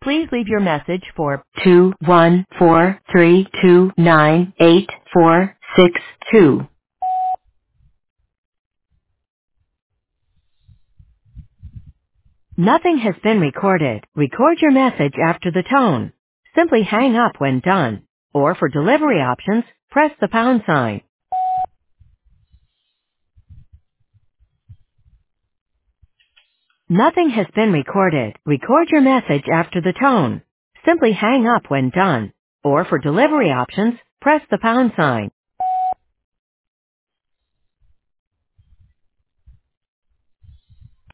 Please leave your message for 21432984462. Nothing has been recorded. Record your message after the tone. Simply hang up when done. Or for delivery options, press the pound sign. Nothing has been recorded. Record your message after the tone. Simply hang up when done. Or for delivery options, press the pound sign.